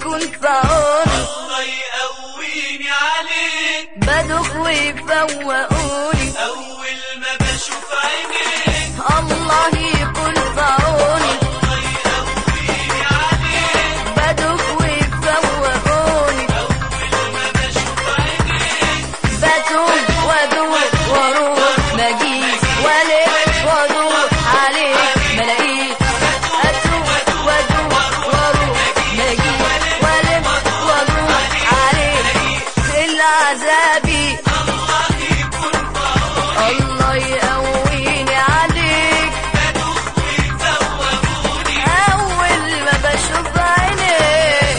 يكون في عوني، الله يقويني عليك، بدوخ ويفوقوني أول ما بشوف عينيك، الله يكون في عوني، الله يقويني عليك، بدوخ ويفوقوني، أول ما بشوف عينيك، بتوب وادوق واروح مجيش والف وادوق عليك ملاقيك، اتوب وادوق واروح مجيش والف وادوق عليك العذابي، الله يكون في عوني، الله يقويني عليك، بدوخ ويفوقوني، اول ما بشوف عينيك.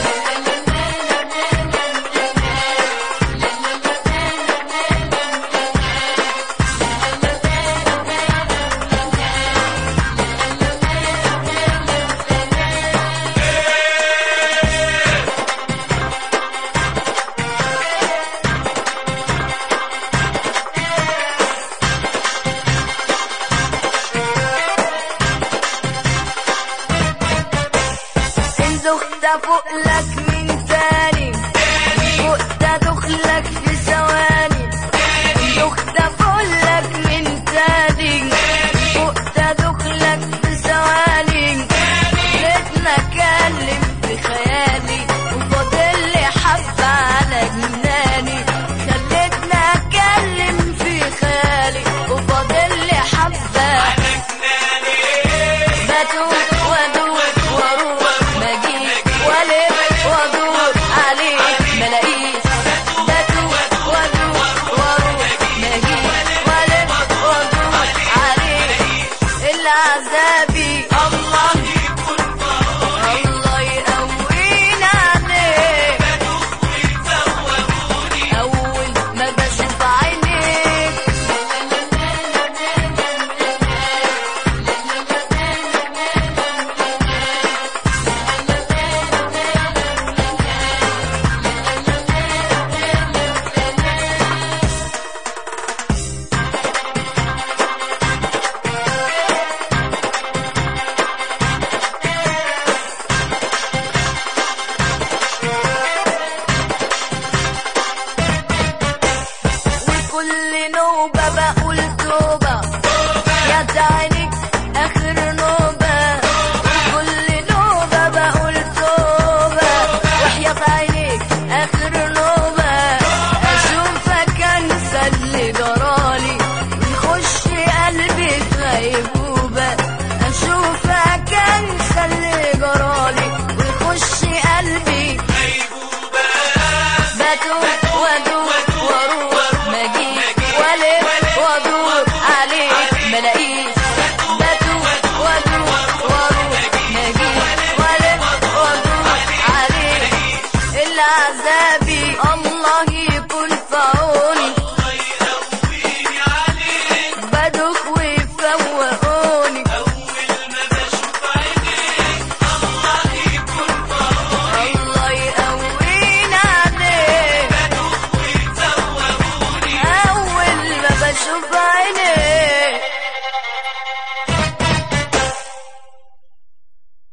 دخت فوق لك من تاني، فوقت ادخلك في ثواني، دخت فوق لك من